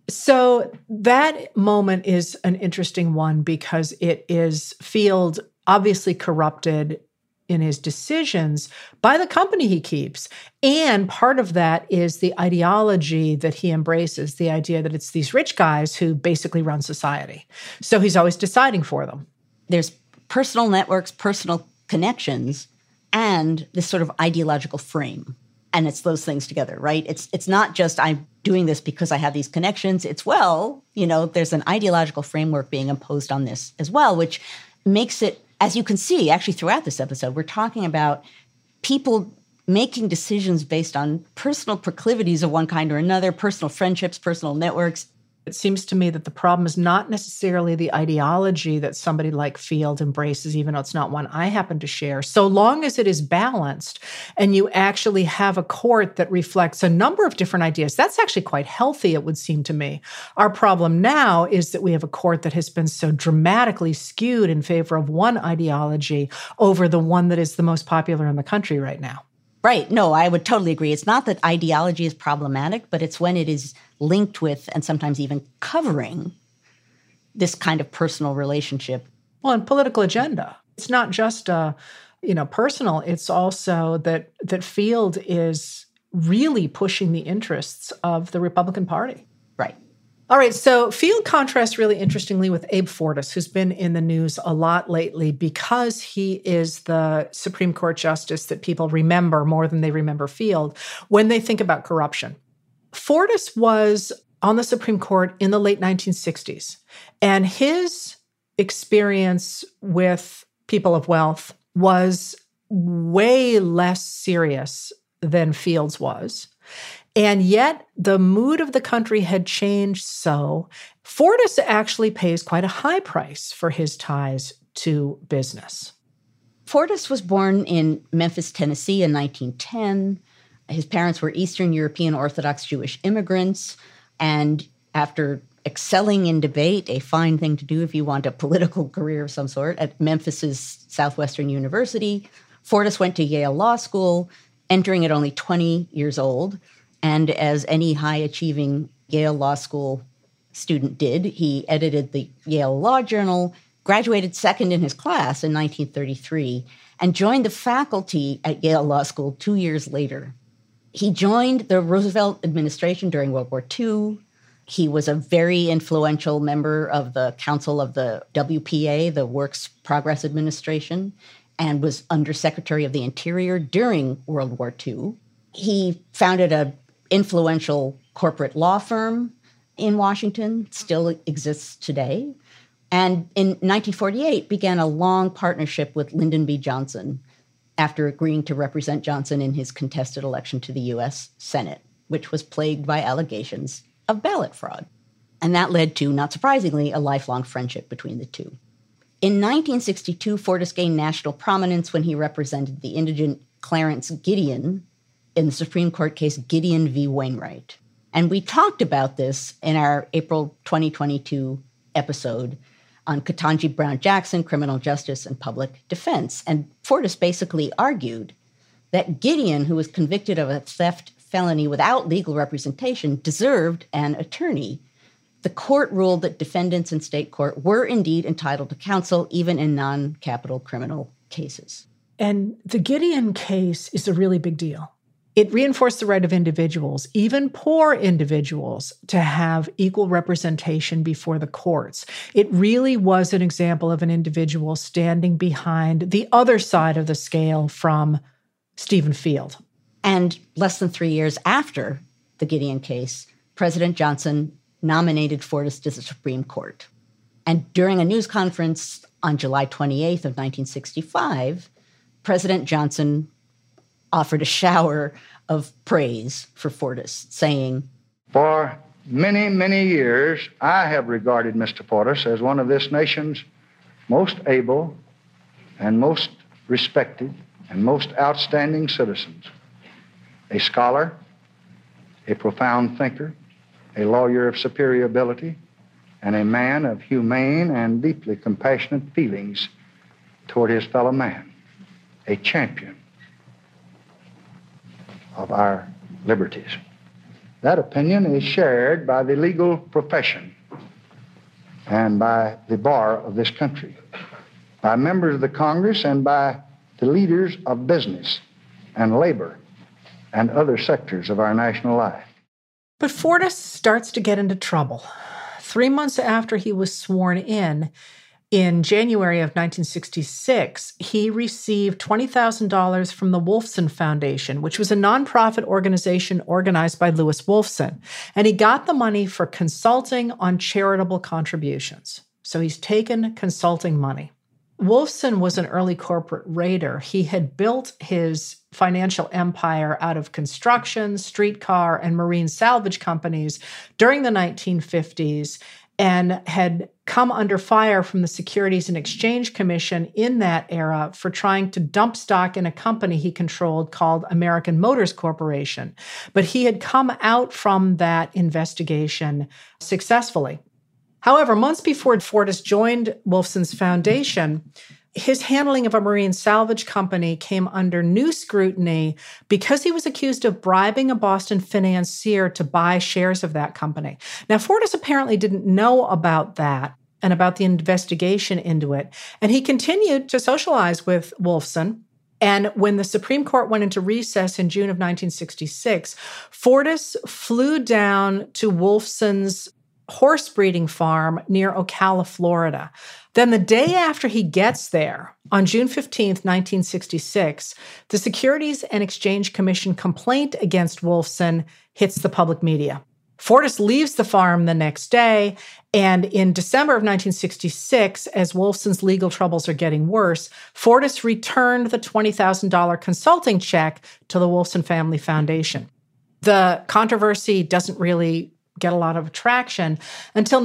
S3: So that moment is an interesting one because it is Field obviously corrupted in his decisions by the company he keeps. And part of that is the ideology that he embraces, the idea that it's these rich guys who basically run society. So he's always deciding for them.
S4: There's personal networks, personal connections, and this sort of ideological frame. And it's those things together, right? It's not just I'm doing this because I have these connections. It's, well, there's an ideological framework being imposed on this as well, which makes it, as you can see, actually throughout this episode, we're talking about people making decisions based on personal proclivities of one kind or another, personal friendships, personal networks.
S3: It seems to me that the problem is not necessarily the ideology that somebody like Field embraces, even though it's not one I happen to share, so long as it is balanced and you actually have a court that reflects a number of different ideas. That's actually quite healthy, it would seem to me. Our problem now is that we have a court that has been so dramatically skewed in favor of one ideology over the one that is the most popular in the country right now.
S4: Right. No, I would totally agree. It's not that ideology is problematic, but it's when it is linked with and sometimes even covering this kind of personal relationship.
S3: Well, and political agenda. It's not just personal. It's also that Field is really pushing the interests of the Republican Party.
S4: Right.
S3: All right, so Field contrasts really interestingly with Abe Fortas, who's been in the news a lot lately because he is the Supreme Court justice that people remember more than they remember Field when they think about corruption. Fortas was on the Supreme Court in the late 1960s, and his experience with people of wealth was way less serious than Field's was. And yet the mood of the country had changed so. Fortas actually pays quite a high price for his ties to business.
S4: Fortas was born in Memphis, Tennessee in 1910. His parents were Eastern European Orthodox Jewish immigrants. And after excelling in debate, a fine thing to do if you want a political career of some sort, at Memphis's Southwestern University, Fortas went to Yale Law School, entering at only 20 years old. And as any high-achieving Yale Law School student did, he edited the Yale Law Journal, graduated second in his class in 1933, and joined the faculty at Yale Law School 2 years later. He joined the Roosevelt administration during World War II. He was a very influential member of the Council of the WPA, the Works Progress Administration, and was Undersecretary of the Interior during World War II. He founded an influential corporate law firm in Washington, still exists today, and in 1948 began a long partnership with Lyndon B. Johnson after agreeing to represent Johnson in his contested election to the U.S. Senate, which was plagued by allegations of ballot fraud. And that led to, not surprisingly, a lifelong friendship between the two. In 1962, Fortas gained national prominence when he represented the indigent Clarence Gideon in the Supreme Court case Gideon v. Wainwright. And we talked about this in our April 2022 episode episode on Ketanji Brown Jackson, criminal justice and public defense. And Fortas basically argued that Gideon, who was convicted of a theft felony without legal representation, deserved an attorney. The court ruled that defendants in state court were indeed entitled to counsel, even in non-capital criminal cases.
S3: And the Gideon case is a really big deal. It reinforced the right of individuals, even poor individuals, to have equal representation before the courts. It really was an example of an individual standing behind the other side of the scale from Stephen Field.
S4: And less than 3 years after the Gideon case, President Johnson nominated Fortas to the Supreme Court. And during a news conference on July 28th of 1965, President Johnson offered a shower of praise for Fortas, saying,
S5: "For many, many years, I have regarded Mr. Fortas as one of this nation's most able and most respected and most outstanding citizens. A scholar, a profound thinker, a lawyer of superior ability, and a man of humane and deeply compassionate feelings toward his fellow man, a champion of our liberties." That opinion is shared by the legal profession and by the bar of this country, by members of the Congress and by the leaders of business and labor and other sectors of our national life.
S3: But Fortas starts to get into trouble. 3 months after he was sworn in January of 1966, he received $20,000 from the Wolfson Foundation, which was a nonprofit organization organized by Lewis Wolfson. And he got the money for consulting on charitable contributions. So he's taken consulting money. Wolfson was an early corporate raider. He had built his financial empire out of construction, streetcar, and marine salvage companies during the 1950s and had come under fire from the Securities and Exchange Commission in that era for trying to dump stock in a company he controlled called American Motors Corporation. But he had come out from that investigation successfully. However, months before Fortas joined Wolfson's foundation, his handling of a marine salvage company came under new scrutiny because he was accused of bribing a Boston financier to buy shares of that company. Now, Fortas apparently didn't know about that and about the investigation into it, and he continued to socialize with Wolfson. And when the Supreme Court went into recess in June of 1966, Fortas flew down to Wolfson's horse breeding farm near Ocala, Florida. Then the day after he gets there, on June 15th, 1966, the Securities and Exchange Commission complaint against Wolfson hits the public media. Fortas leaves the farm the next day, and in December of 1966, as Wolfson's legal troubles are getting worse, Fortas returned the $20,000 consulting check to the Wolfson Family Foundation. The controversy doesn't really get a lot of traction until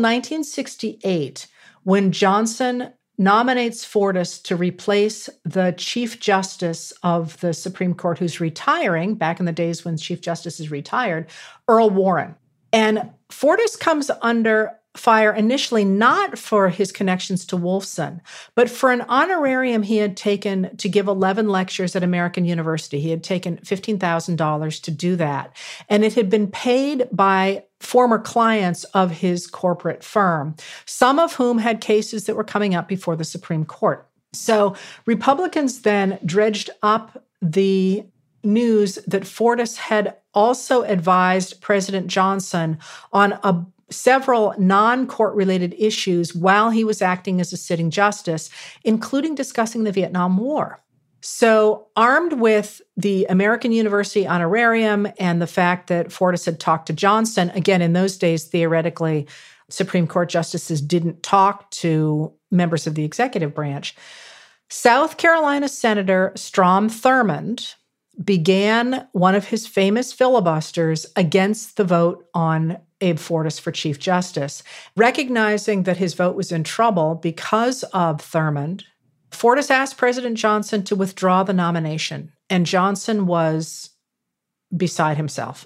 S3: 1968, when Johnson nominates Fortas to replace the Chief Justice of the Supreme Court, who's retiring, back in the days when Chief Justice is retired, Earl Warren. And Fortas comes under fire initially not for his connections to Wolfson, but for an honorarium he had taken to give 11 lectures at American University. He had taken $15,000 to do that. And it had been paid by former clients of his corporate firm, some of whom had cases that were coming up before the Supreme Court. So Republicans then dredged up the news that Fortas had also advised President Johnson on several non-court-related issues while he was acting as a sitting justice, including discussing the Vietnam War. So armed with the American University honorarium and the fact that Fortas had talked to Johnson, again, in those days, theoretically, Supreme Court justices didn't talk to members of the executive branch, South Carolina Senator Strom Thurmond began one of his famous filibusters against the vote on Abe Fortas for Chief Justice. Recognizing that his vote was in trouble because of Thurmond, Fortas asked President Johnson to withdraw the nomination, and Johnson was beside himself.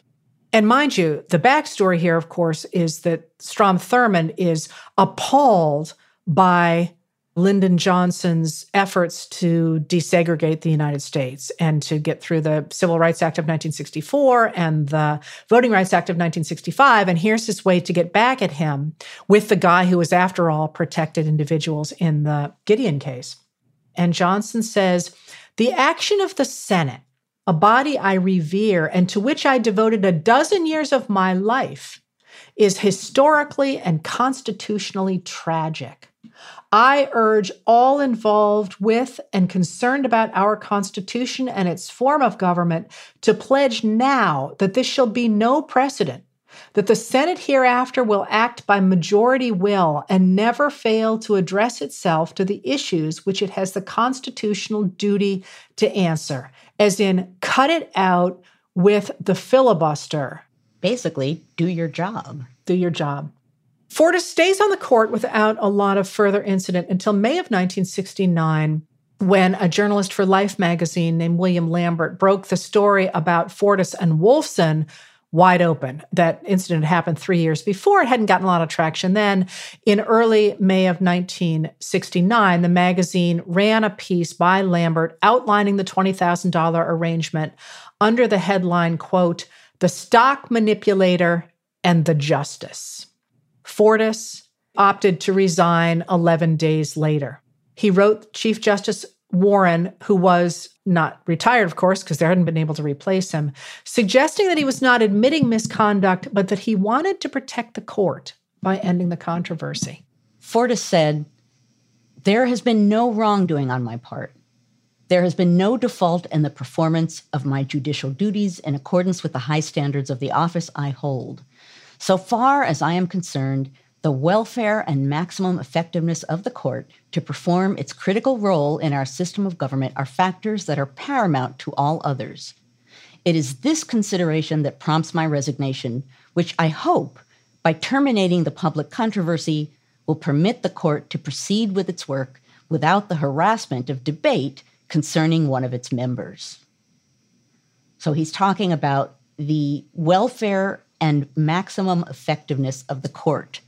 S3: And mind you, the backstory here, of course, is that Strom Thurmond is appalled by Lyndon Johnson's efforts to desegregate the United States and to get through the Civil Rights Act of 1964 and the Voting Rights Act of 1965. And here's his way to get back at him with the guy who was, after all, protected individuals in the Gideon case. And Johnson says, "The action of the Senate, a body I revere and to which I devoted a dozen years of my life, is historically and constitutionally tragic. I urge all involved with and concerned about our Constitution and its form of government to pledge now that this shall be no precedent, that the Senate hereafter will act by majority will and never fail to address itself to the issues which it has the constitutional duty to answer," as in cut it out with the filibuster.
S4: Basically, do your job.
S3: Do your job. Fortas stays on the court without a lot of further incident until May of 1969, when a journalist for Life magazine named William Lambert broke the story about Fortas and Wolfson wide open. That incident happened 3 years before. It hadn't gotten a lot of traction then. In early May of 1969, the magazine ran a piece by Lambert outlining the $20,000 arrangement under the headline, quote, "The Stock Manipulator and the Justice." Fortas opted to resign 11 days later. He wrote Chief Justice Warren, who was not retired, of course, because there hadn't been able to replace him, suggesting that he was not admitting misconduct, but that he wanted to protect the court by ending the controversy.
S4: Fortas said, "There has been no wrongdoing on my part. There has been no default in the performance of my judicial duties in accordance with the high standards of the office I hold. So far as I am concerned, the welfare and maximum effectiveness of the court to perform its critical role in our system of government are factors that are paramount to all others. It is this consideration that prompts my resignation, which I hope, by terminating the public controversy, will permit the court to proceed with its work without the harassment of debate concerning one of its members." So he's talking about the welfare and maximum effectiveness of the court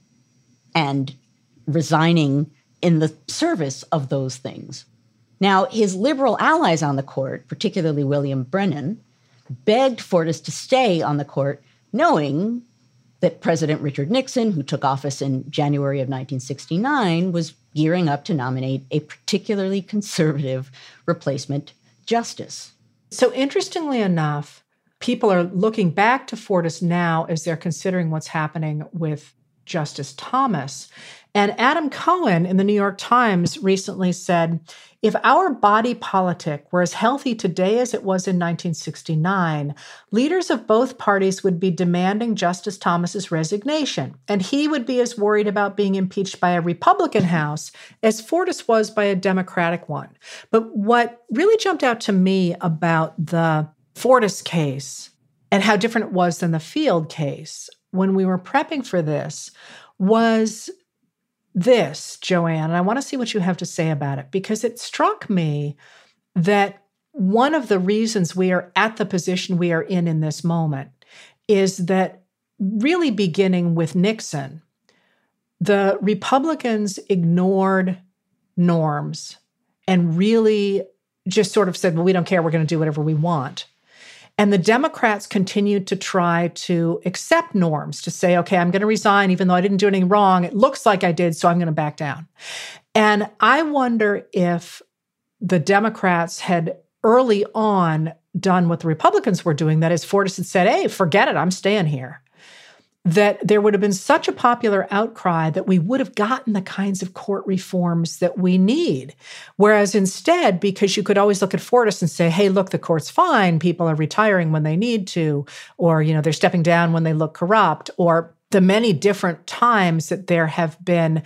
S4: and resigning in the service of those things. Now, his liberal allies on the court, particularly William Brennan, begged Fortas to stay on the court, knowing that President Richard Nixon, who took office in January of 1969, was gearing up to nominate a particularly conservative replacement justice.
S3: So interestingly enough, people are looking back to Fortas now as they're considering what's happening with Justice Thomas. And Adam Cohen in the New York Times recently said, "If our body politic were as healthy today as it was in 1969, leaders of both parties would be demanding Justice Thomas's resignation, and he would be as worried about being impeached by a Republican House as Fortas was by a Democratic one." But what really jumped out to me about the Fortas case and how different it was than the Field case when we were prepping for this was this, Joanne, and I want to see what you have to say about it, because it struck me that one of the reasons we are at the position we are in this moment is that really beginning with Nixon, the Republicans ignored norms and really just sort of said, well, we don't care, we're going to do whatever we want. And the Democrats continued to try to accept norms, to say, okay, I'm going to resign even though I didn't do anything wrong. It looks like I did, so I'm going to back down. And I wonder if the Democrats had early on done what the Republicans were doing, that is, Fortas had said, hey, forget it, I'm staying here, that there would have been such a popular outcry that we would have gotten the kinds of court reforms that we need. Whereas instead, because you could always look at Fortas and say, hey, look, the court's fine, people are retiring when they need to, or, they're stepping down when they look corrupt, or the many different times that there have been,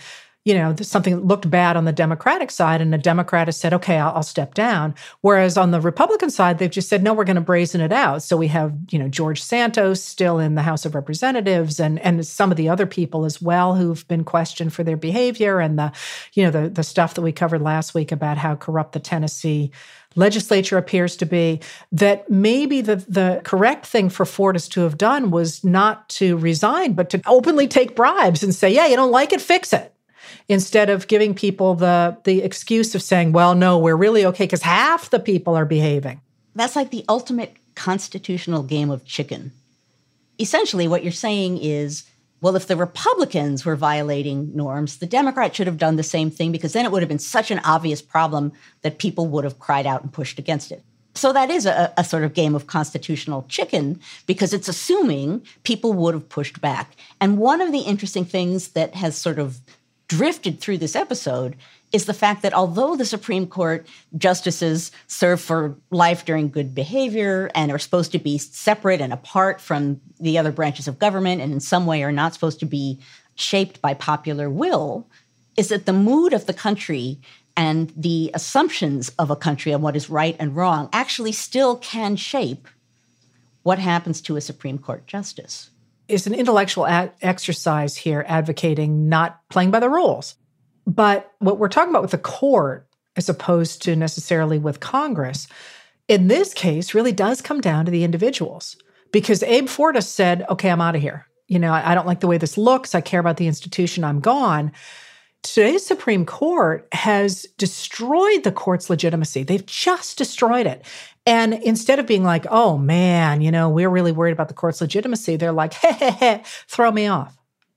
S3: something looked bad on the Democratic side, and the Democrat has said, okay, I'll step down. Whereas on the Republican side, they've just said, no, we're going to brazen it out. So we have, George Santos still in the House of Representatives, and some of the other people as well who've been questioned for their behavior, and the stuff that we covered last week about how corrupt the Tennessee legislature appears to be, that maybe the correct thing for Fortas to have done was not to resign, but to openly take bribes and say, yeah, you don't like it, fix it. Instead of giving people the excuse of saying, well, no, we're really okay because half the people are behaving.
S4: That's like the ultimate constitutional game of chicken. Essentially, what you're saying is, well, if the Republicans were violating norms, the Democrats should have done the same thing, because then it would have been such an obvious problem that people would have cried out and pushed against it. So that is a sort of game of constitutional chicken, because it's assuming people would have pushed back. And one of the interesting things that has sort of drifted through this episode is the fact that although the Supreme Court justices serve for life during good behavior and are supposed to be separate and apart from the other branches of government and in some way are not supposed to be shaped by popular will, is that the mood of the country and the assumptions of a country on what is right and wrong actually still can shape what happens to a Supreme Court justice.
S3: It's an intellectual exercise here advocating not playing by the rules. But what we're talking about with the court, as opposed to necessarily with Congress, in this case really does come down to the individuals. Because Abe Fortas said, okay, I'm out of here. I don't like the way this looks. I care about the institution. I'm gone. Today's Supreme Court has destroyed the court's legitimacy. They've just destroyed it. And instead of being like, oh, man, we're really worried about the court's legitimacy, they're like, hey, throw me off.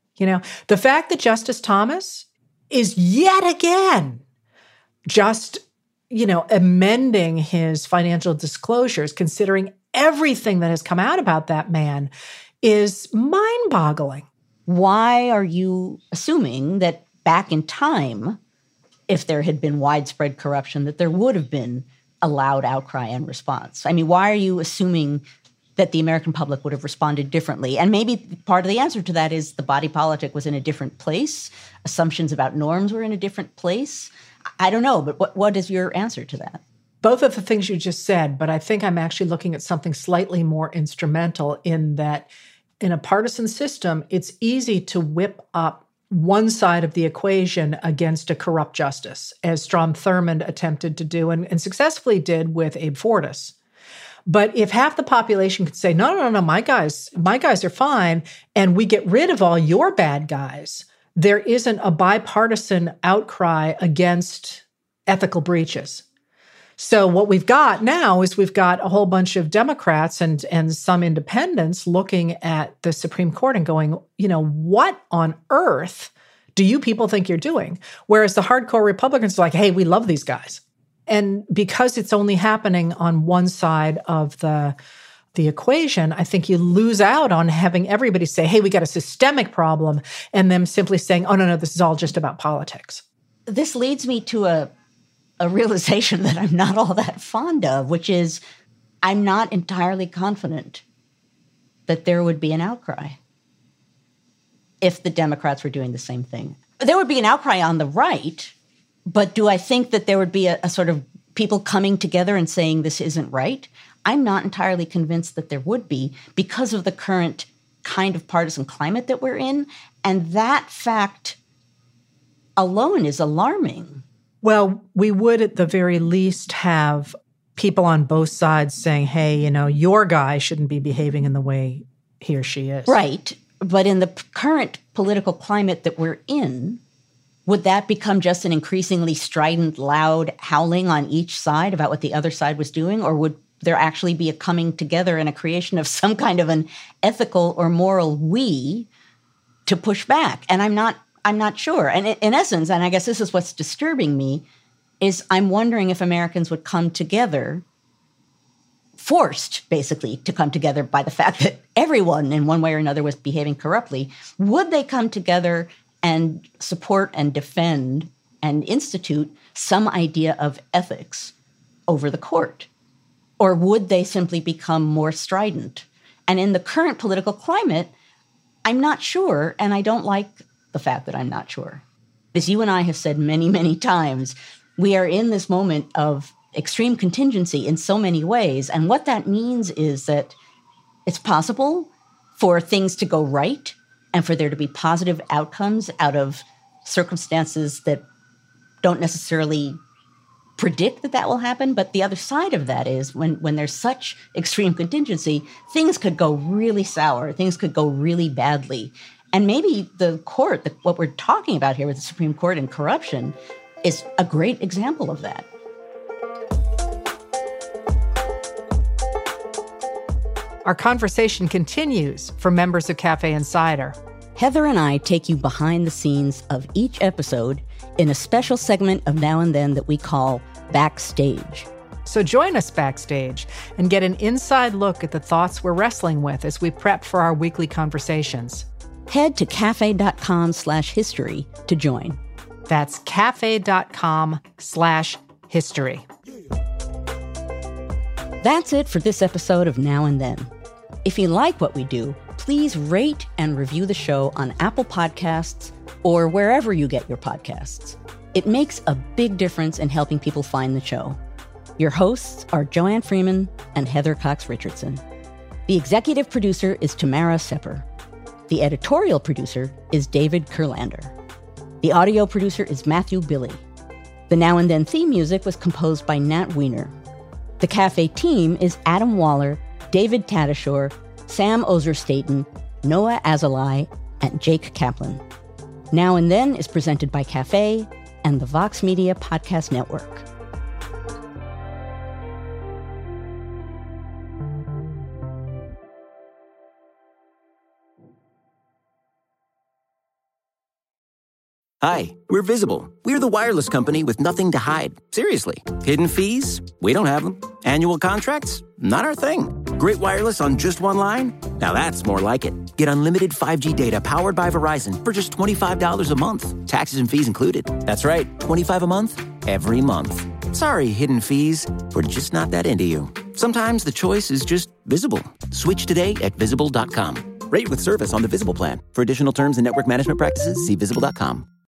S3: The fact that Justice Thomas is yet again just, amending his financial disclosures, considering everything that has come out about that man, is mind-boggling.
S4: Why are you assuming that back in time, if there had been widespread corruption, that there would have been a loud outcry and response? I mean, why are you assuming that the American public would have responded differently? And maybe part of the answer to that is the body politic was in a different place. Assumptions about norms were in a different place. I don't know, but what is your answer to that?
S3: Both of the things you just said, but I think I'm actually looking at something slightly more instrumental in that in a partisan system, it's easy to whip up one side of the equation against a corrupt justice, as Strom Thurmond attempted to do and successfully did with Abe Fortas. But if half the population could say, no, my guys are fine, and we get rid of all your bad guys, there isn't a bipartisan outcry against ethical breaches. So what we've got now is we've got a whole bunch of Democrats and some independents looking at the Supreme Court and going, what on earth do you people think you're doing? Whereas the hardcore Republicans are like, hey, we love these guys. And because it's only happening on one side of the equation, I think you lose out on having everybody say, hey, we got a systemic problem, and them simply saying, oh, no, this is all just about politics.
S4: This leads me to a realization that I'm not all that fond of, which is I'm not entirely confident that there would be an outcry if the Democrats were doing the same thing. There would be an outcry on the right, but do I think that there would be a sort of people coming together and saying this isn't right? I'm not entirely convinced that there would be, because of the current kind of partisan climate that we're in. And that fact alone is alarming.
S3: Well, we would at the very least have people on both sides saying, hey, your guy shouldn't be behaving in the way he or she is.
S4: Right. But in the current political climate that we're in, would that become just an increasingly strident, loud howling on each side about what the other side was doing? Or would there actually be a coming together and a creation of some kind of an ethical or moral we to push back? And I'm not sure. And in essence, and I guess this is what's disturbing me, is I'm wondering if Americans would come together, forced basically to come together by the fact that everyone in one way or another was behaving corruptly. Would they come together and support and defend and institute some idea of ethics over the court? Or would they simply become more strident? And in the current political climate, I'm not sure, and I don't like the fact that I'm not sure. As you and I have said many, many times, we are in this moment of extreme contingency in so many ways. And what that means is that it's possible for things to go right and for there to be positive outcomes out of circumstances that don't necessarily predict that will happen. But the other side of that is when there's such extreme contingency, things could go really sour. Things could go really badly. And maybe the court, what we're talking about here with the Supreme Court and corruption, is a great example of that.
S3: Our conversation continues for members of Cafe Insider.
S4: Heather and I take you behind the scenes of each episode in a special segment of Now and Then that we call Backstage.
S3: So join us backstage and get an inside look at the thoughts we're wrestling with as we prep for our weekly conversations.
S4: Head to cafe.com/history to join.
S3: That's cafe.com/history.
S4: That's it for this episode of Now and Then. If you like what we do, please rate and review the show on Apple Podcasts or wherever you get your podcasts. It makes a big difference in helping people find the show. Your hosts are Joanne Freeman and Heather Cox Richardson. The executive producer is Tamara Sepper. The editorial producer is David Kurlander. The audio producer is Matthew Billy. The Now and Then theme music was composed by Nat Weiner. The Cafe team is Adam Waller, David Tatasciore, Sam Ozer-Staten, Noah Azulai, and Jake Kaplan. Now and Then is presented by Cafe and the Vox Media Podcast Network.
S2: Hi, we're Visible. We're the wireless company with nothing to hide. Seriously. Hidden fees? We don't have them. Annual contracts? Not our thing. Great wireless on just one line? Now that's more like it. Get unlimited 5G data powered by Verizon for just $25 a month. Taxes and fees included. That's right, $25 a month, every month. Sorry, hidden fees. We're just not that into you. Sometimes the choice is just Visible. Switch today at Visible.com. Rate with service on the Visible plan. For additional terms and network management practices, see Visible.com.